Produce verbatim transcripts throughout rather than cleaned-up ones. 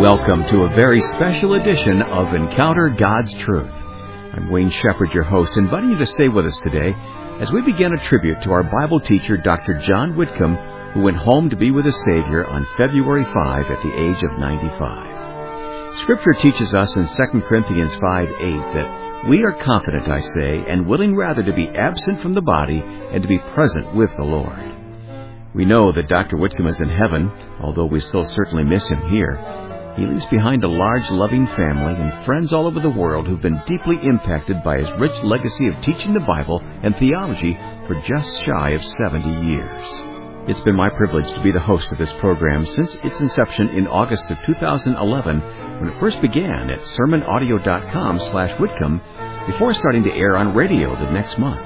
Welcome to a very special edition of Encounter God's Truth. I'm Wayne Shepherd, your host, inviting you to stay with us today as we begin a tribute to our Bible teacher, Doctor John Whitcomb, who went home to be with his Savior on February fifth at the age of ninety-five. Scripture teaches us in Second Corinthians five eight that we are confident, I say, and willing rather to be absent from the body and to be present with the Lord. We know that Doctor Whitcomb is in heaven, although we still certainly miss him here. He leaves behind a large, loving family and friends all over the world who've been deeply impacted by his rich legacy of teaching the Bible and theology for just shy of seventy years. It's been my privilege to be the host of this program since its inception in August of two thousand eleven, when it first began at sermon audio dot com slash Whitcomb, before starting to air on radio the next month.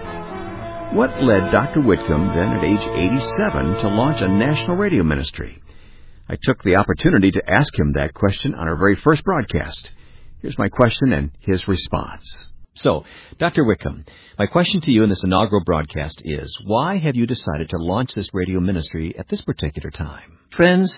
What led Doctor Whitcomb, then at age eighty-seven, to launch a national radio ministry? I took the opportunity to ask him that question on our very first broadcast. Here's my question and his response. So, Doctor Whitcomb, my question to you in this inaugural broadcast is, why have you decided to launch this radio ministry at this particular time? Friends,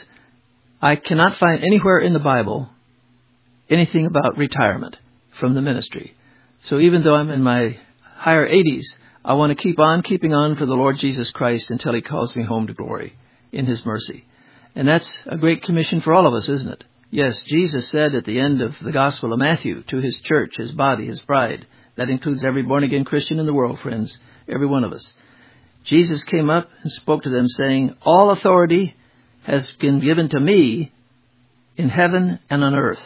I cannot find anywhere in the Bible anything about retirement from the ministry. So even though I'm in my higher eighties, I want to keep on keeping on for the Lord Jesus Christ until He calls me home to glory in His mercy. And that's a great commission for all of us, isn't it? Yes, Jesus said at the end of the Gospel of Matthew to His church, His body, His bride. That includes every born-again Christian in the world, friends, every one of us. Jesus came up and spoke to them saying, all authority has been given to me in heaven and on earth.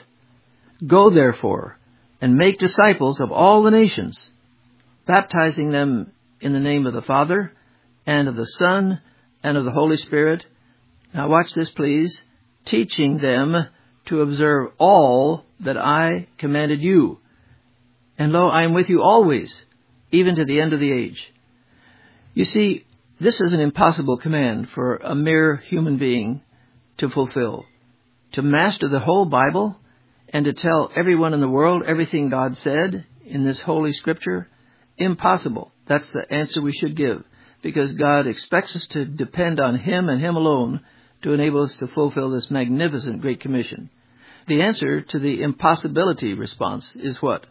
Go, therefore, and make disciples of all the nations, baptizing them in the name of the Father, and of the Son, and of the Holy Spirit. Now watch this, please. Teaching them to observe all that I commanded you. And lo, I am with you always, even to the end of the age. You see, this is an impossible command for a mere human being to fulfill. To master the whole Bible and to tell everyone in the world everything God said in this holy Scripture, impossible. That's the answer we should give, because God expects us to depend on Him and Him alone to enable us to fulfill this magnificent Great Commission. The answer to the impossibility response is what?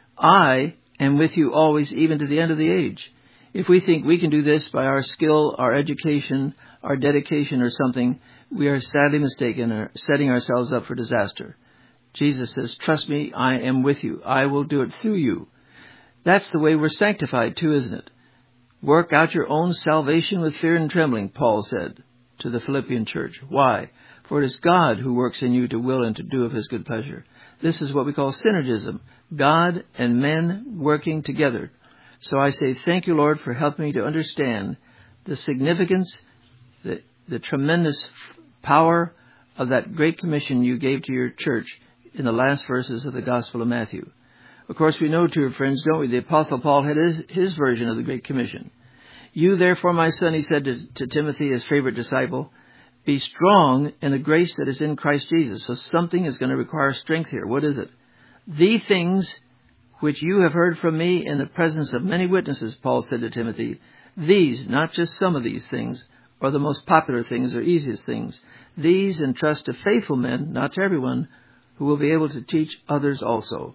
I am with you always, even to the end of the age. If we think we can do this by our skill, our education, our dedication or something, we are sadly mistaken and are setting ourselves up for disaster. Jesus says, trust me, I am with you. I will do it through you. That's the way we're sanctified too, isn't it? Work out your own salvation with fear and trembling, Paul said to the Philippian church. Why? For it is God who works in you to will and to do of His good pleasure. This is what we call synergism. God and men working together. So I say, thank you, Lord, for helping me to understand the significance, the, the tremendous power of that great commission you gave to your church in the last verses of the Gospel of Matthew. Of course, we know, too, friends, don't we? The Apostle Paul had his, his version of the Great Commission. You, therefore, my son, he said to, to Timothy, his favorite disciple, be strong in the grace that is in Christ Jesus. So something is going to require strength here. What is it? The things which you have heard from me in the presence of many witnesses, Paul said to Timothy, these, not just some of these things, or the most popular things or easiest things, these entrust to faithful men, not to everyone, who will be able to teach others also.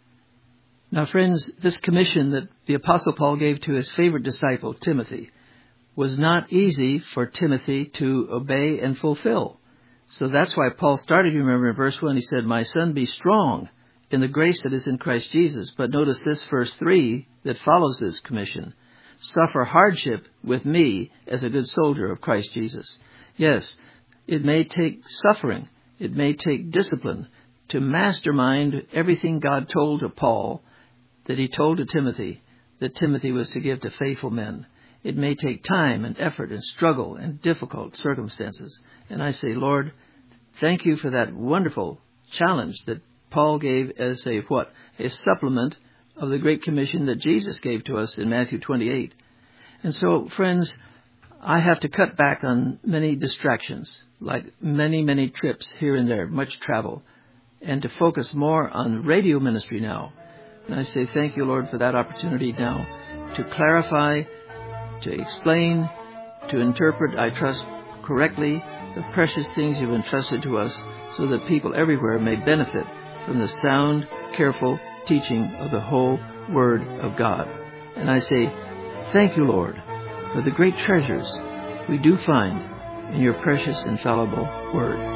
Now, friends, this commission that the Apostle Paul gave to his favorite disciple, Timothy, was not easy for Timothy to obey and fulfill. So that's why Paul started, you remember, in verse one, he said, my son, be strong in the grace that is in Christ Jesus. But notice this verse three that follows this commission. Suffer hardship with me as a good soldier of Christ Jesus. Yes, it may take suffering. It may take discipline to mastermind everything God told to Paul that He told to Timothy, that Timothy was to give to faithful men. It may take time and effort and struggle and difficult circumstances. And I say, Lord, thank you for that wonderful challenge that Paul gave as a what? A supplement of the Great Commission that Jesus gave to us in Matthew twenty-eight. And so, friends, I have to cut back on many distractions, like many, many trips here and there, much travel, and to focus more on radio ministry now. And I say thank you, Lord, for that opportunity now to clarify, to explain, to interpret, I trust, correctly the precious things you've entrusted to us so that people everywhere may benefit from the sound, careful teaching of the whole Word of God. And I say, thank you, Lord, for the great treasures we do find in your precious, infallible Word.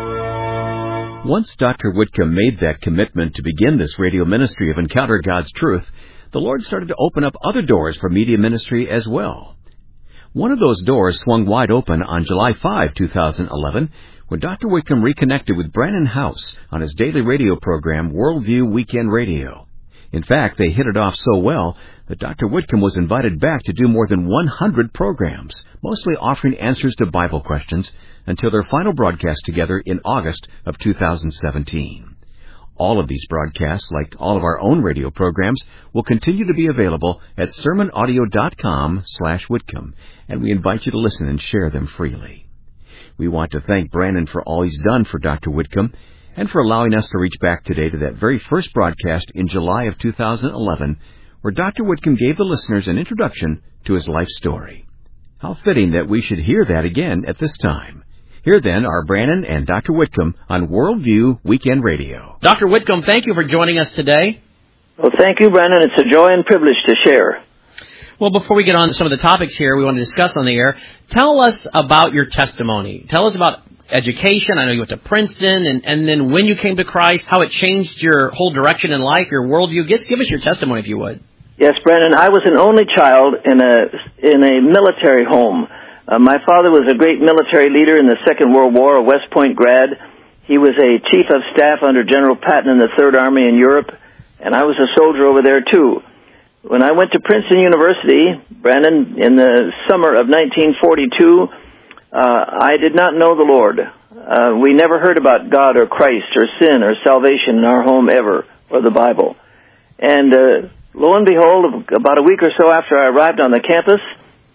Once Doctor Whitcomb made that commitment to begin this radio ministry of Encounter God's Truth, the Lord started to open up other doors for media ministry as well. One of those doors swung wide open on July fifth, two thousand eleven, when Doctor Whitcomb reconnected with Brannon Howse on his daily radio program, Worldview Weekend Radio. In fact, they hit it off so well that Doctor Whitcomb was invited back to do more than one hundred programs, mostly offering answers to Bible questions, until their final broadcast together in August of two thousand seventeen. All of these broadcasts, like all of our own radio programs, will continue to be available at sermon audio dot com slash Whitcomb, and we invite you to listen and share them freely. We want to thank Brannon for all he's done for Doctor Whitcomb, and for allowing us to reach back today to that very first broadcast in July of two thousand eleven, where Doctor Whitcomb gave the listeners an introduction to his life story. How fitting that we should hear that again at this time. Here then are Brannon and Doctor Whitcomb on Worldview Weekend Radio. Doctor Whitcomb, thank you for joining us today. Well, thank you, Brannon. It's a joy and privilege to share. Well, before we get on to some of the topics here we want to discuss on the air, tell us about your testimony. Tell us about education. I know you went to Princeton, and, and then when you came to Christ, how it changed your whole direction in life, your worldview. Just give us your testimony, if you would. Yes, Brannon, I was an only child in a in a military home. Uh, my father was a great military leader in the Second World War, a West Point grad. He was a chief of staff under General Patton in the Third Army in Europe, and I was a soldier over there, too. When I went to Princeton University, Brannon, in the summer of nineteen forty-two, uh, I did not know the Lord. Uh, we never heard about God or Christ or sin or salvation in our home ever, or the Bible. And uh, lo and behold, about a week or so after I arrived on the campus,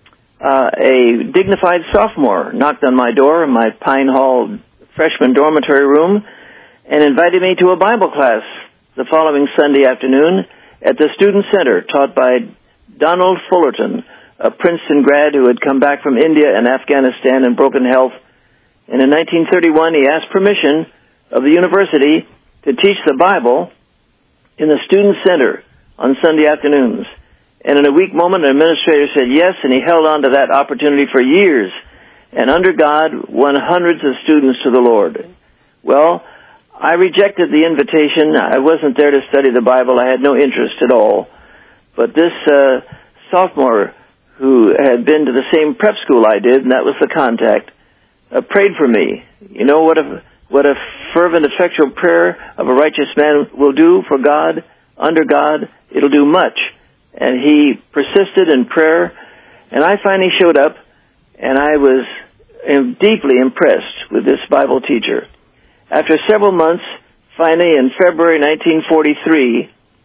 Uh, a dignified sophomore knocked on my door in my Pine Hall freshman dormitory room and invited me to a Bible class the following Sunday afternoon at the Student Center, taught by Donald Fullerton, a Princeton grad who had come back from India and Afghanistan in broken health. And in nineteen thirty-one, he asked permission of the university to teach the Bible in the Student Center on Sunday afternoons. And in a weak moment, an administrator said yes, and he held on to that opportunity for years. And under God, won hundreds of students to the Lord. Well, I rejected the invitation. I wasn't there to study the Bible. I had no interest at all. But this uh, sophomore, who had been to the same prep school I did, and that was the contact, uh, prayed for me. You know what a, what a fervent, effectual prayer of a righteous man will do for God? Under God, it'll do much. And he persisted in prayer, and I finally showed up, and I was deeply impressed with this Bible teacher. After several months, finally in February nineteen forty-three,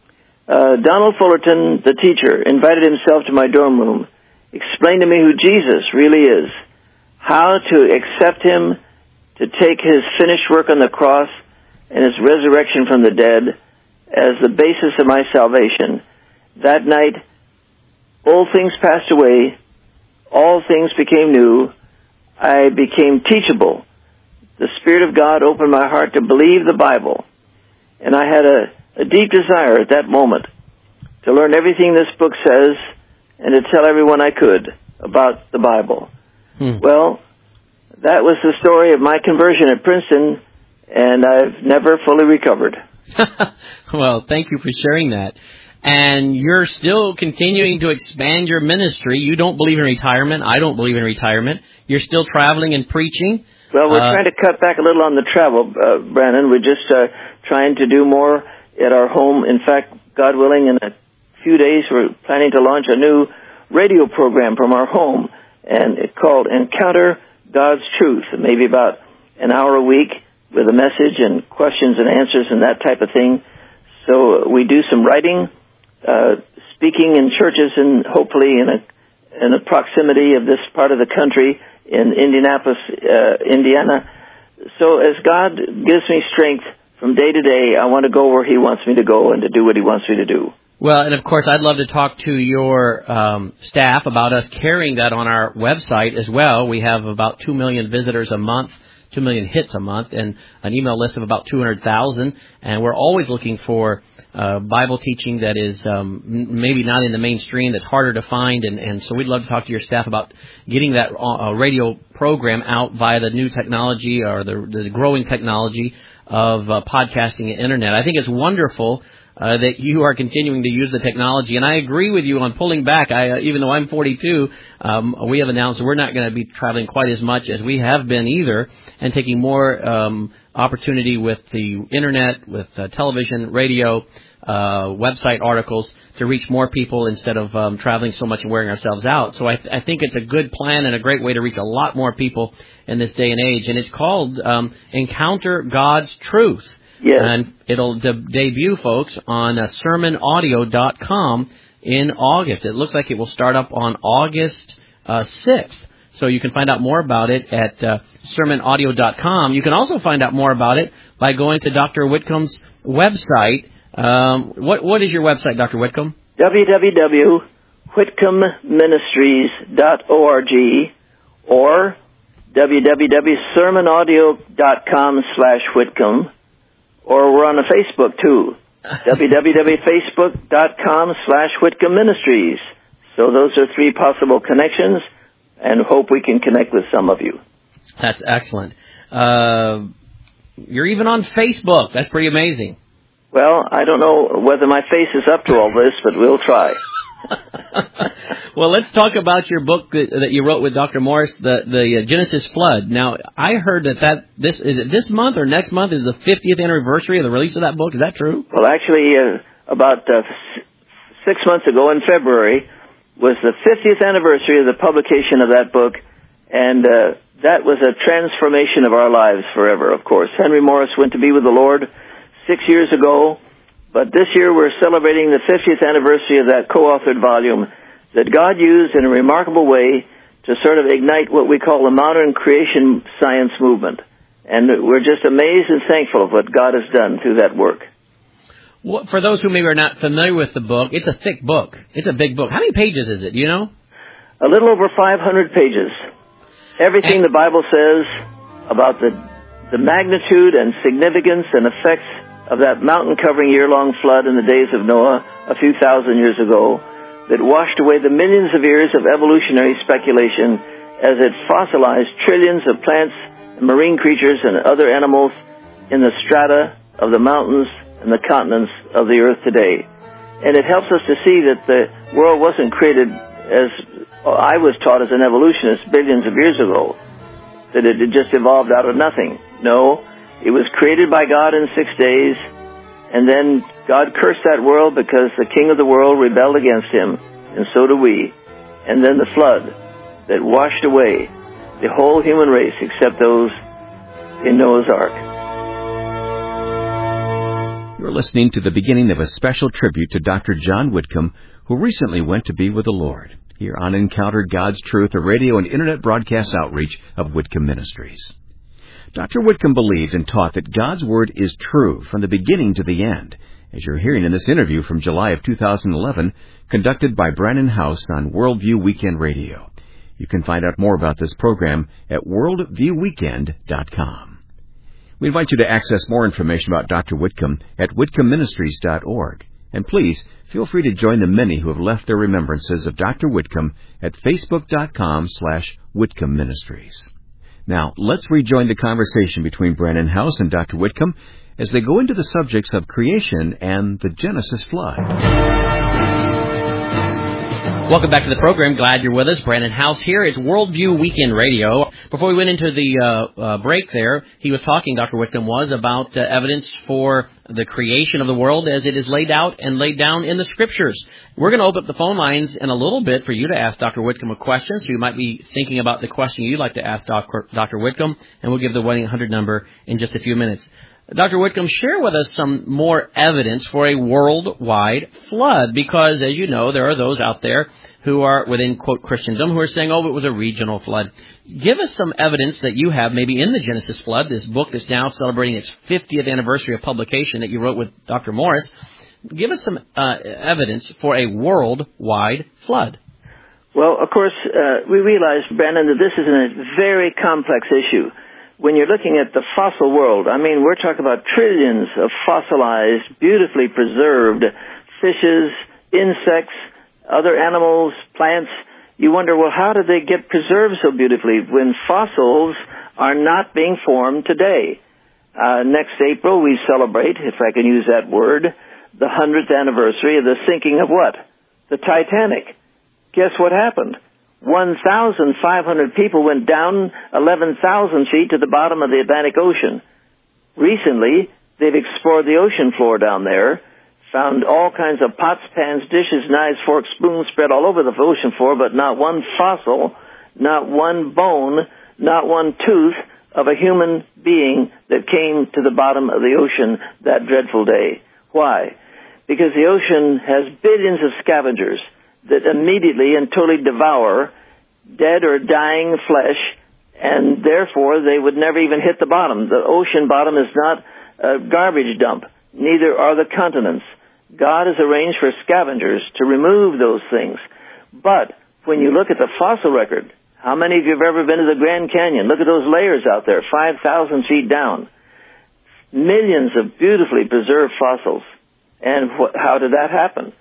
uh, Donald Fullerton, the teacher, invited himself to my dorm room, explained to me who Jesus really is, how to accept him, to take his finished work on the cross and his resurrection from the dead as the basis of my salvation. That night, old things passed away, all things became new, I became teachable. The Spirit of God opened my heart to believe the Bible, and I had a, a deep desire at that moment to learn everything this book says and to tell everyone I could about the Bible. Hmm. Well, that was the story of my conversion at Princeton, and I've never fully recovered. Well, thank you for sharing that. And you're still continuing to expand your ministry. You don't believe in retirement. I don't believe in retirement. You're still traveling and preaching. Well, we're uh, trying to cut back a little on the travel, uh, Brannon. We're just uh, trying to do more at our home. In fact, God willing, in a few days, we're planning to launch a new radio program from our home, and it's called Encounter God's Truth. Maybe about an hour a week with a message and questions and answers and that type of thing. So we do some writing, Uh, speaking in churches, and hopefully in a in the proximity of this part of the country in Indianapolis, uh, Indiana. So as God gives me strength from day to day, I want to go where He wants me to go and to do what He wants me to do. Well, and of course, I'd love to talk to your um, staff about us carrying that on our website as well. We have about two million visitors a month, two million hits a month, and an email list of about two hundred thousand. And we're always looking for uh, Bible teaching that is um, maybe not in the mainstream, that's harder to find. And, and so we'd love to talk to your staff about getting that uh, radio program out via the new technology or the, the growing technology of uh, podcasting and internet. I think it's wonderful Uh, that you are continuing to use the technology. And I agree with you on pulling back. I, uh, even though I'm forty-two, um, we have announced we're not going to be traveling quite as much as we have been either, and taking more um, opportunity with the Internet, with uh, television, radio, uh, website articles to reach more people instead of um, traveling so much and wearing ourselves out. So I, th- I think it's a good plan and a great way to reach a lot more people in this day and age. And it's called um, Encounter God's Truth. Yes. And it'll de- debut, folks, on uh, sermon audio dot com in August. It looks like it will start up on August uh, sixth. So you can find out more about it at uh, sermon audio dot com. You can also find out more about it by going to Doctor Whitcomb's website. Um, what What is your website, Doctor Whitcomb? w w w dot whitcomb ministries dot org or w w w dot sermon audio dot com slash Whitcomb. Or we're on the Facebook, too, w w w dot facebook dot com slash Whitcomb Ministries. So those are three possible connections, and hope we can connect with some of you. That's excellent. Uh, you're even on Facebook. That's pretty amazing. Well, I don't know whether my face is up to all this, but we'll try. Well, let's talk about your book that, that you wrote with Doctor Morris, the the uh, Genesis Flood. Now, I heard that, that this is it this month or next month is the fiftieth anniversary of the release of that book. Is that true? Well, actually, uh, about uh, six months ago in February was the fiftieth anniversary of the publication of that book, and uh, that was a transformation of our lives forever, of course. Henry Morris went to be with the Lord six years ago. But this year we're celebrating the fiftieth anniversary of that co-authored volume that God used in a remarkable way to sort of ignite what we call the modern creation science movement. And we're just amazed and thankful of what God has done through that work. Well, for those who maybe are not familiar with the book, it's a thick book. It's a big book. How many pages is it? Do you know? A little over five hundred pages. Everything and the Bible says about the, the magnitude and significance and effects of that mountain-covering year-long flood in the days of Noah a few thousand years ago that washed away the millions of years of evolutionary speculation as it fossilized trillions of plants and marine creatures and other animals in the strata of the mountains and the continents of the earth today. And it helps us to see that the world wasn't created, as I was taught as an evolutionist billions of years ago, that it just evolved out of nothing. No. It was created by God in six days, and then God cursed that world because the king of the world rebelled against him, and so do we. And then the flood that washed away the whole human race except those in Noah's Ark. You're listening to the beginning of a special tribute to Doctor John Whitcomb, who recently went to be with the Lord, here on Encounter God's Truth, a radio and internet broadcast outreach of Whitcomb Ministries. Doctor Whitcomb believed and taught that God's Word is true from the beginning to the end, as you're hearing in this interview from July of two thousand eleven, conducted by Brannon Howse on Worldview Weekend Radio. You can find out more about this program at worldview weekend dot com. We invite you to access more information about Doctor Whitcomb at whitcomb ministries dot org. And please, feel free to join the many who have left their remembrances of Doctor Whitcomb at facebook dot com slash Whitcomb Ministries. Now, let's rejoin the conversation between Brannon Howse and Doctor Whitcomb as they go into the subjects of creation and the Genesis flood. Welcome back to the program. Glad you're with us. Brannon Howse here. It's Worldview Weekend Radio. Before we went into the uh, uh, break there, he was talking, Doctor Whitcomb was, about uh, evidence for the creation of the world as it is laid out and laid down in the Scriptures. We're going to open up the phone lines in a little bit for you to ask Doctor Whitcomb a question. So you might be thinking about the question you'd like to ask Doctor Doctor Whitcomb, and we'll give the one eight hundred number in just a few minutes. Doctor Whitcomb, share with us some more evidence for a worldwide flood, because, as you know, there are those out there who are within, quote, Christendom, who are saying, oh, it was a regional flood. Give us some evidence that you have maybe in the Genesis flood, this book that's now celebrating its fiftieth anniversary of publication that you wrote with Doctor Morris, Give us some uh, evidence for a worldwide flood. Well, of course, uh, we realize, Brandon, that this is a very complex issue. When you're looking at the fossil world, I mean, we're talking about trillions of fossilized, beautifully preserved fishes, insects, other animals, plants. You wonder, well, how did they get preserved so beautifully when fossils are not being formed today? Uh, next April, we celebrate, if I can use that word, the hundredth anniversary of the sinking of what? The Titanic. Guess what happened? one thousand five hundred people went down eleven thousand feet to the bottom of the Atlantic Ocean. Recently, they've explored the ocean floor down there, found all kinds of pots, pans, dishes, knives, forks, spoons spread all over the ocean floor, but not one fossil, not one bone, not one tooth of a human being that came to the bottom of the ocean that dreadful day. Why? Because the ocean has billions of scavengers that immediately and totally devour dead or dying flesh, and therefore they would never even hit the bottom. The ocean bottom is not a garbage dump. Neither are the continents. God has arranged for scavengers to remove those things. But when you look at the fossil record, how many of you have ever been to the Grand Canyon? Look at those layers out there, five thousand feet down. Millions of beautifully preserved fossils. And wh- how did that happen?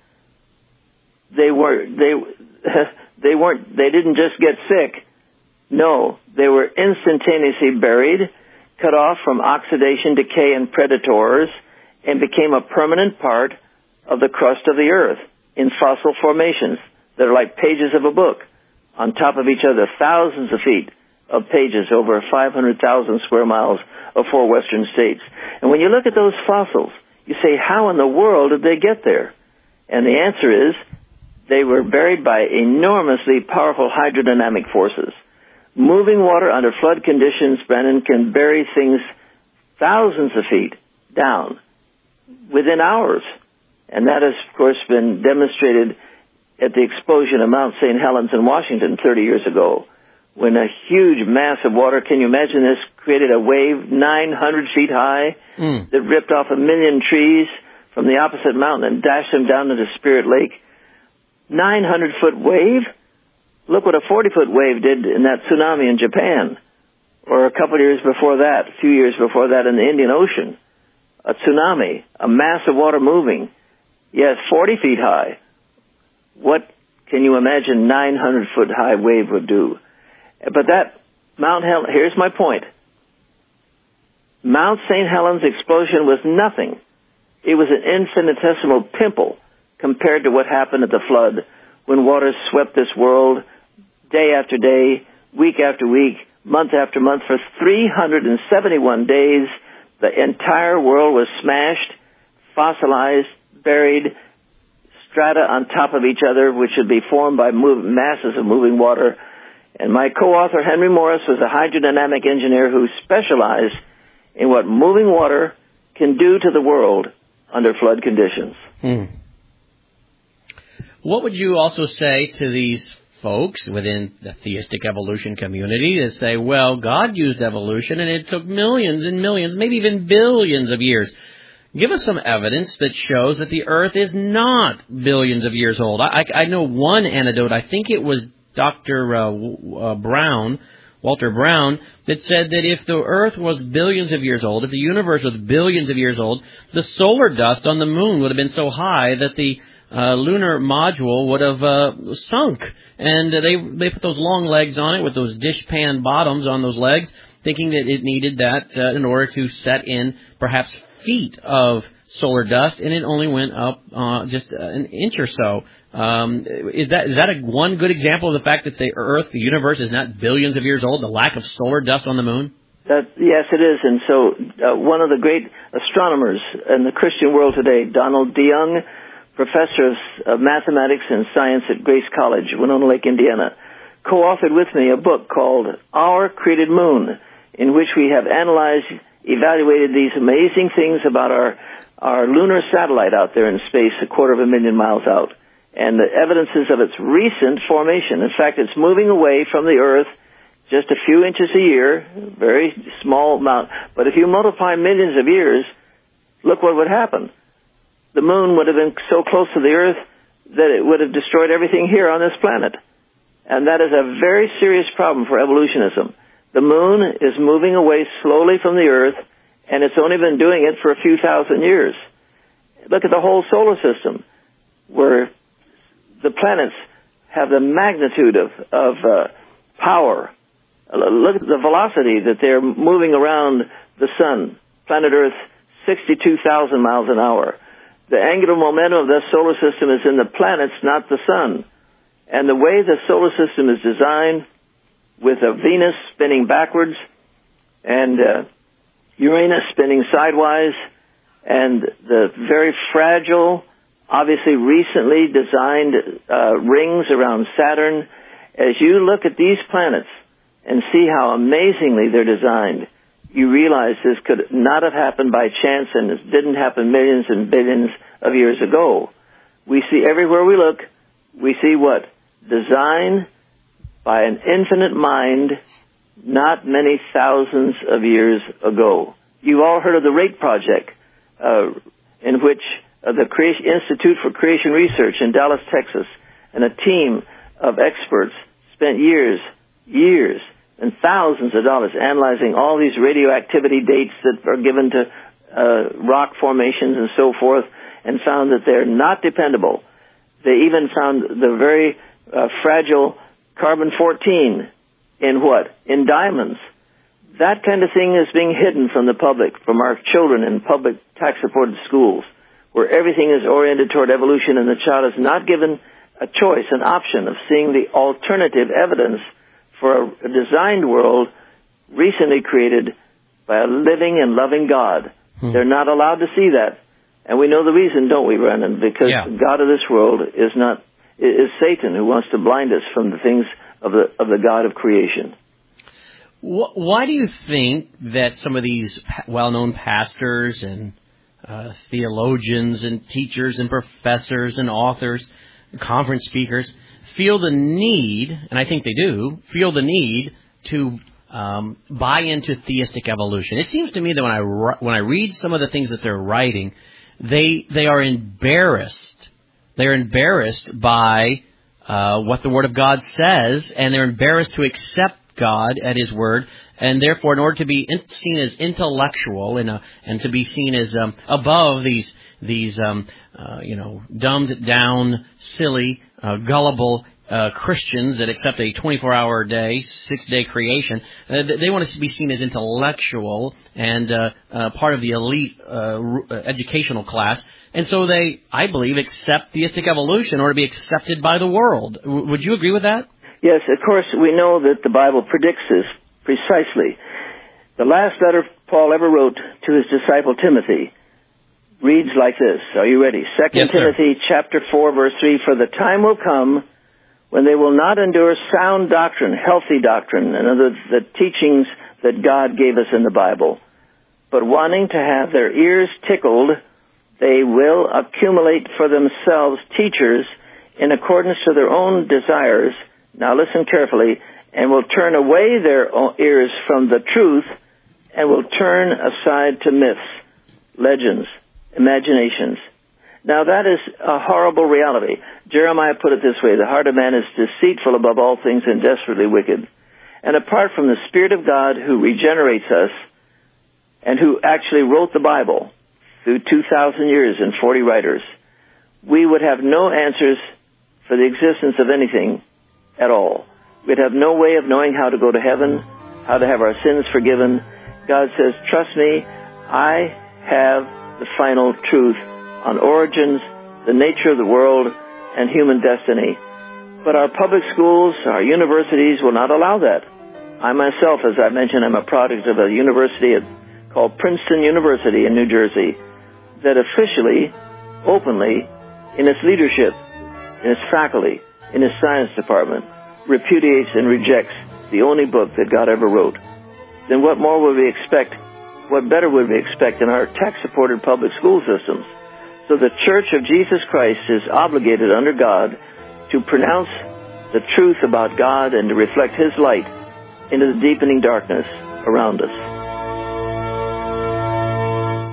They were they they weren't they didn't just get sick. No, they were instantaneously buried, cut off from oxidation, decay, and predators, and became a permanent part of the crust of the earth in fossil formations that are like pages of a book on top of each other, thousands of feet of pages over five hundred thousand square miles of four western states. And when you look at those fossils, you say, how in the world did they get there? And the answer is, they were buried by enormously powerful hydrodynamic forces. Moving water under flood conditions, Brennan, can bury things thousands of feet down within hours. And that has, of course, been demonstrated at the explosion of Mount Saint Helens in Washington thirty years ago, when a huge mass of water, can you imagine this, created a wave nine hundred feet high mm. that ripped off a million trees from the opposite mountain and dashed them down into Spirit Lake. nine hundred foot wave? Look what a forty foot wave did in that tsunami in Japan. Or a couple of years before that, a few years before that in the Indian Ocean. A tsunami, a mass of water moving. Yes, forty feet high. What can you imagine nine hundred foot high wave would do? But that Mount Hel- here's my point. Mount Saint Helens explosion was nothing. It was an infinitesimal pimple compared to what happened at the flood, when waters swept this world day after day, week after week, month after month. For three hundred seventy-one days, the entire world was smashed, fossilized, buried, strata on top of each other, which would be formed by move, masses of moving water. And my co-author, Henry Morris, was a hydrodynamic engineer who specialized in what moving water can do to the world under flood conditions. Hmm. What would you also say to these folks within the theistic evolution community that say, well, God used evolution and it took millions and millions, maybe even billions of years? Give us some evidence that shows that the earth is not billions of years old. I, I know one anecdote, I think it was Doctor Uh, uh, Brown, Walter Brown, that said that if the earth was billions of years old, if the universe was billions of years old, the solar dust on the moon would have been so high that the Uh, lunar module would have uh, sunk, and uh, they they put those long legs on it with those dishpan bottoms on those legs, thinking that it needed that uh, in order to set in perhaps feet of solar dust, and it only went up uh, just an inch or so. Um, is that is that a one good example of the fact that the Earth, the universe, is not billions of years old? The lack of solar dust on the moon. That, yes, it is, and so uh, one of the great astronomers in the Christian world today, Donald DeYoung, professor of mathematics and science at Grace College, Winona Lake, Indiana, co-authored with me a book called Our Created Moon, in which we have analyzed, evaluated these amazing things about our, our lunar satellite out there in space, a quarter of a million miles out, and the evidences of its recent formation. In fact, it's moving away from the Earth just a few inches a year, very small amount, but if you multiply millions of years, look what would happen. the moon would have been so close to the Earth that it would have destroyed everything here on this planet. And that is a very serious problem for evolutionism. The moon is moving away slowly from the Earth, and it's only been doing it for a few thousand years. Look at the whole solar system, where the planets have the magnitude of, of uh, power. Look at the velocity that they're moving around the sun. Planet Earth, sixty-two thousand miles an hour. The angular momentum of the solar system is in the planets, not the sun. And the way the solar system is designed, with a Venus spinning backwards and uh, Uranus spinning sidewise, and the very fragile, obviously recently designed uh, rings around Saturn, as you look at these planets and see how amazingly they're designed, you realize this could not have happened by chance, and it didn't happen millions and billions of years ago. We see everywhere we look, we see what? Design by an infinite mind not many thousands of years ago. You've all heard of the RATE project, uh, in which uh, the Creation Institute for Creation Research in Dallas, Texas, and a team of experts spent years, years, and thousands of dollars analyzing all these radioactivity dates that are given to uh, rock formations and so forth, and found that they're not dependable. They even found the very uh, fragile carbon fourteen in what? In diamonds. That kind of thing is being hidden from the public, from our children in public tax-supported schools, where everything is oriented toward evolution, and the child is not given a choice, an option of seeing the alternative evidence for a designed world recently created by a living and loving God. Hmm. They're not allowed to see that. And we know the reason, don't we, Brandon? Because yeah. the God of this world is not is Satan, who wants to blind us from the things of the of the God of creation. Why do you think that some of these well-known pastors and uh, theologians and teachers and professors and authors, and conference speakers feel the need, and I think they do, feel the need to um, buy into theistic evolution? It seems to me that when I when I read some of the things that they're writing, they they are embarrassed. They're embarrassed by uh, what the Word of God says, and they're embarrassed to accept God at His Word, and therefore, in order to be in, seen as intellectual and uh, and to be seen as um, above these these um, uh, you know dumbed down, silly, uh, gullible uh, Christians that accept a twenty-four hour day, six day creation, uh, they want to be seen as intellectual and uh, uh, part of the elite uh, educational class. And so they, I believe, accept theistic evolution in order to be accepted by the world. W- would you agree with that? Yes, of course, we know that the Bible predicts this precisely. The last letter Paul ever wrote to his disciple Timothy reads like this. Are you ready? Second yes, Timothy sir. chapter four, verse three, "For the time will come when they will not endure sound doctrine," healthy doctrine, and other the teachings that God gave us in the Bible, "but wanting to have their ears tickled, they will accumulate for themselves teachers in accordance to their own desires." Now listen carefully. "And will turn away their ears from the truth, and will turn aside to myths, legends, imaginations." Now that is a horrible reality. Jeremiah put it this way: "The heart of man is deceitful above all things and desperately wicked." And apart from the Spirit of God who regenerates us, and who actually wrote the Bible through two thousand years and forty writers, we would have no answers for the existence of anything at all. We'd have no way of knowing how to go to heaven, how to have our sins forgiven. God says, "Trust me, I have the final truth on origins, the nature of the world, and human destiny." But our public schools, our universities will not allow that. I myself, as I mentioned, I'm a product of a university called Princeton University in New Jersey that officially, openly, in its leadership, in its faculty, in its science department, repudiates and rejects the only book that God ever wrote. Then what more would we expect? What better would we expect in our tax-supported public school systems? So the Church of Jesus Christ is obligated under God to pronounce the truth about God and to reflect His light into the deepening darkness around us.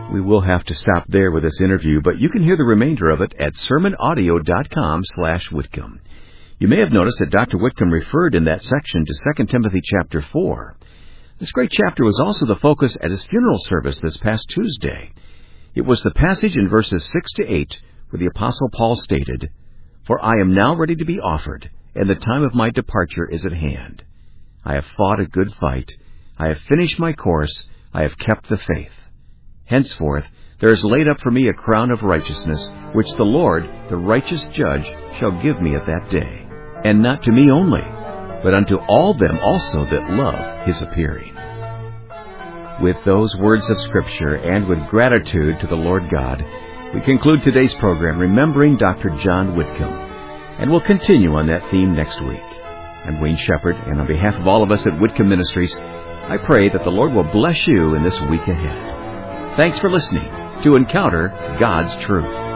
We will have to stop there with this interview, but you can hear the remainder of it at sermon audio dot com slash Whitcomb. You may have noticed that Doctor Whitcomb referred in that section to Second Timothy chapter four. This great chapter was also the focus at his funeral service this past Tuesday. It was the passage in verses six to eight where the Apostle Paul stated, "For I am now ready to be offered, and the time of my departure is at hand. I have fought a good fight. I have finished my course. I have kept the faith. Henceforth there is laid up for me a crown of righteousness, which the Lord, the righteous judge, shall give me at that day. And not to me only, but unto all them also that love his appearing." With those words of Scripture and with gratitude to the Lord God, we conclude today's program remembering Doctor John Whitcomb, and we'll continue on that theme next week. I'm Wayne Shepherd, and on behalf of all of us at Whitcomb Ministries, I pray that the Lord will bless you in this week ahead. Thanks for listening to Encounter God's Truth.